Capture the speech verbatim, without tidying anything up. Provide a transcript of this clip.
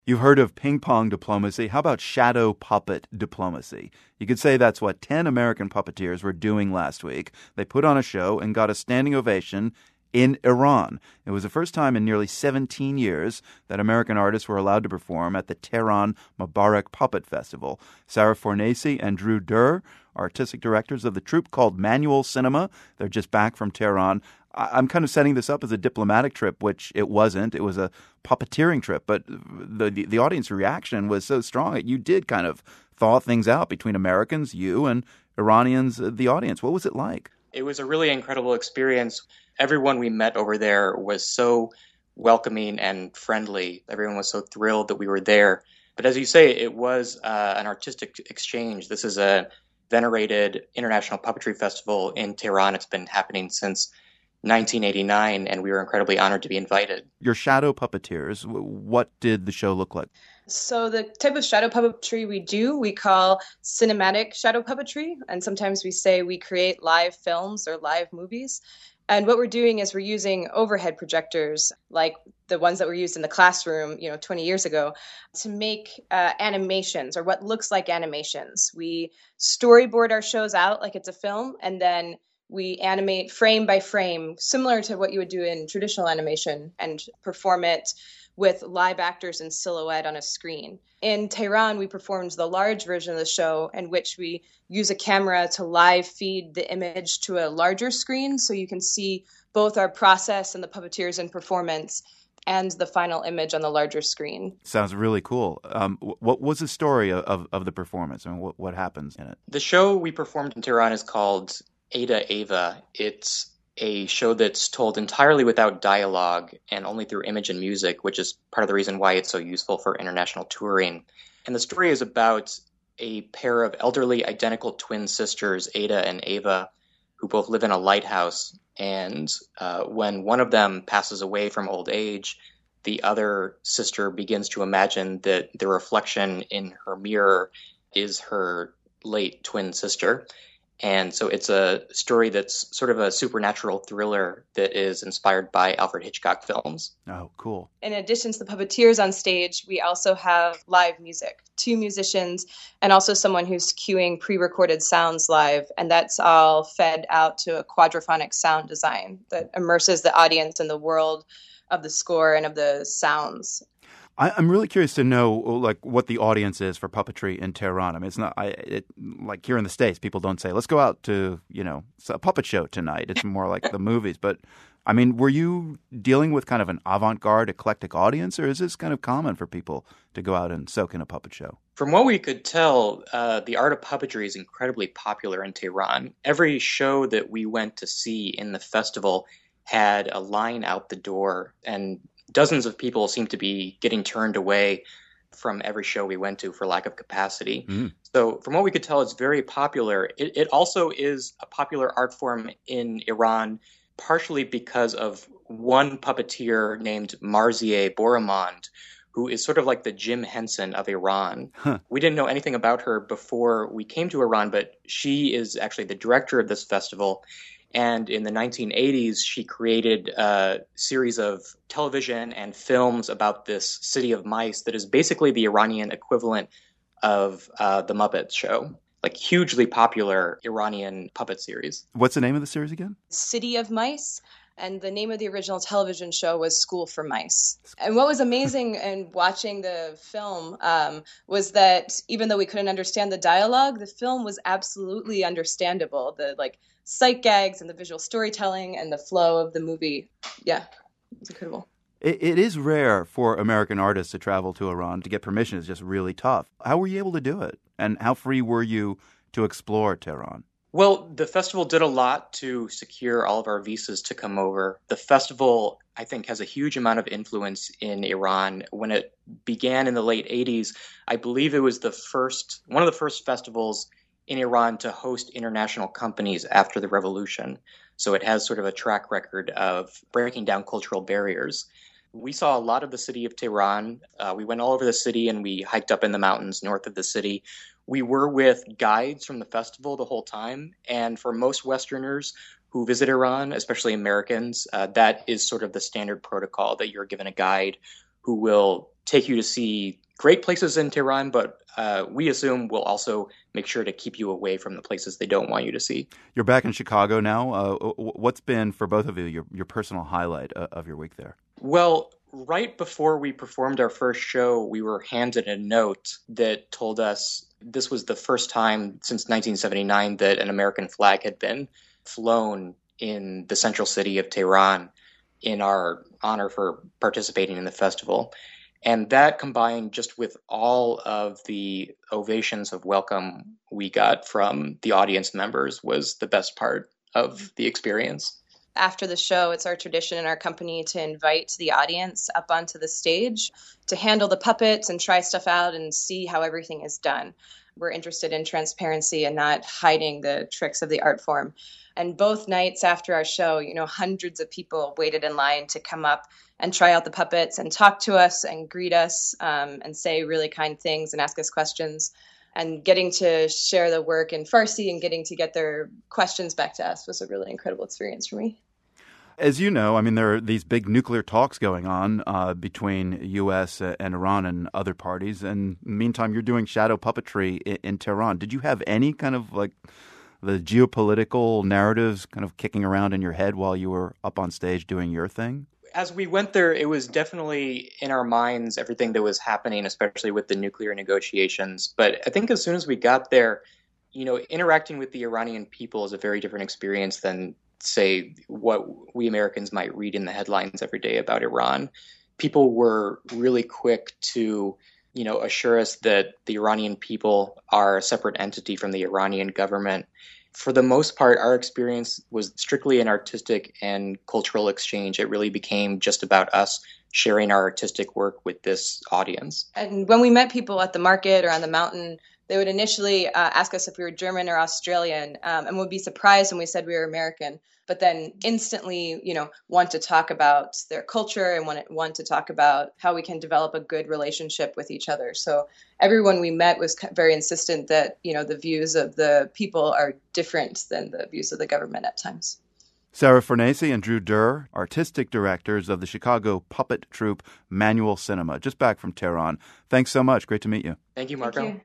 You've heard of ping pong diplomacy. How about shadow puppet diplomacy? You could say that's what ten American puppeteers were doing last week. They put on a show and got a standing ovation in Iran. It was the first time in nearly seventeen years that American artists were allowed to perform at the Tehran Mubarak Puppet Festival. Sarah Fornaci and Drew Durr, artistic directors of the troupe called Manual Cinema. They're just back from Tehran. I'm kind of setting this up as a diplomatic trip, which it wasn't. It was a puppeteering trip, but the, the the audience reaction was so strong that you did kind of thaw things out between Americans, you, and Iranians, the audience. What was it like? It was a really incredible experience. Everyone we met over there was so welcoming and friendly. Everyone was so thrilled that we were there. But as you say, it was uh, an artistic exchange. This is a venerated international puppetry festival in Tehran. It's been happening since nineteen eighty-nine, and we were incredibly honored to be invited. Your shadow puppeteers, what did the show look like? So the type of shadow puppetry we do, we call cinematic shadow puppetry, and sometimes we say we create live films or live movies. And what we're doing is we're using overhead projectors, like the ones that were used in the classroom, you know, twenty years ago, to make uh, animations or what looks like animations. We storyboard our shows out like it's a film, and then we animate frame by frame, similar to what you would do in traditional animation, and perform it with live actors in silhouette on a screen. In Tehran, we performed the large version of the show, in which we use a camera to live feed the image to a larger screen, so you can see both our process and the puppeteers in performance and the final image on the larger screen. Sounds really cool. Um, what was the story of, of the performance, and what, what happens in it? The show we performed in Tehran is called Ada Eva. It's a show that's told entirely without dialogue and only through image and music, which is part of the reason why it's so useful for international touring. And the story is about a pair of elderly identical twin sisters, Ada and Ava, who both live in a lighthouse. And uh, when one of them passes away from old age, the other sister begins to imagine that the reflection in her mirror is her late twin sister. And so it's a story that's sort of a supernatural thriller that is inspired by Alfred Hitchcock films. Oh, cool. In addition to the puppeteers on stage, we also have live music, two musicians, and also someone who's cueing pre-recorded sounds live. And that's all fed out to a quadraphonic sound design that immerses the audience in the world of the score and of the sounds. I, I'm really curious to know, like, what the audience is for puppetry in Tehran. I mean, it's not I, it, like here in the States, people don't say, "Let's go out to, you know, a puppet show tonight." It's more like the movies. But I mean, were you dealing with kind of an avant-garde, eclectic audience, or is this kind of common for people to go out and soak in a puppet show? From what we could tell, uh, the art of puppetry is incredibly popular in Tehran. Every show that we went to see in the festival had a line out the door, and dozens of people seem to be getting turned away from every show we went to for lack of capacity. Mm. So from what we could tell, it's very popular. It, it also is a popular art form in Iran, partially because of one puppeteer named Marzieh Boramand, who is sort of like the Jim Henson of Iran. Huh. We didn't know anything about her before we came to Iran, but she is actually the director of this festival. And in the nineteen eighties, she created a series of television and films about this city of mice that is basically the Iranian equivalent of uh, the Muppet Show, like hugely popular Iranian puppet series. What's the name of the series again? City of Mice. And the name of the original television show was School for Mice. And what was amazing in watching the film um, was that even though we couldn't understand the dialogue, the film was absolutely understandable. The like sight gags and the visual storytelling and the flow of the movie. Yeah, it's incredible. It, it is rare for American artists to travel to Iran. To get permission is just really tough. How were you able to do it? And how free were you to explore Tehran? Well, the festival did a lot to secure all of our visas to come over. The festival, I think, has a huge amount of influence in Iran. When it began in the late eighties, I believe it was the first, one of the first festivals in Iran to host international companies after the revolution. So it has sort of a track record of breaking down cultural barriers. We saw a lot of the city of Tehran. Uh, we went all over the city and we hiked up in the mountains north of the city. We were with guides from the festival the whole time. And for most Westerners who visit Iran, especially Americans, uh, that is sort of the standard protocol, that you're given a guide who will take you to see great places in Tehran, but uh, we assume we'll also make sure to keep you away from the places they don't want you to see. You're back in Chicago now. Uh, what's been, for both of you, your, your personal highlight of your week there? Well, right before we performed our first show, we were handed a note that told us this was the first time since nineteen seventy-nine that an American flag had been flown in the central city of Tehran in our honor for participating in the festival. And that combined just with all of the ovations of welcome we got from the audience members was the best part of the experience. After the show, it's our tradition in our company to invite the audience up onto the stage to handle the puppets and try stuff out and see how everything is done. We're interested in transparency and not hiding the tricks of the art form. And both nights after our show, you know, hundreds of people waited in line to come up and try out the puppets and talk to us and greet us um, and say really kind things and ask us questions. And getting to share the work in Farsi and getting to get their questions back to us was a really incredible experience for me. As you know, I mean, there are these big nuclear talks going on uh, between U S and Iran and other parties. And meantime, you're doing shadow puppetry in, in Tehran. Did you have any kind of like the geopolitical narratives kind of kicking around in your head while you were up on stage doing your thing? As we went there, it was definitely in our minds, everything that was happening, especially with the nuclear negotiations. But I think as soon as we got there, you know, interacting with the Iranian people is a very different experience than, say, what we Americans might read in the headlines every day about Iran. People were really quick to, you know, assure us that the Iranian people are a separate entity from the Iranian government. For the most part, our experience was strictly an artistic and cultural exchange. It really became just about us sharing our artistic work with this audience. And when we met people at the market or on the mountain, they would initially uh, ask us if we were German or Australian, um, and would be surprised when we said we were American, but then instantly, you know, want to talk about their culture and want, want to talk about how we can develop a good relationship with each other. So everyone we met was very insistent that, you know, the views of the people are different than the views of the government at times. Sarah Fornace and Drew Durr, artistic directors of the Chicago puppet troupe Manual Cinema, just back from Tehran. Thanks so much. Great to meet you. Thank you, Marco. Thank you.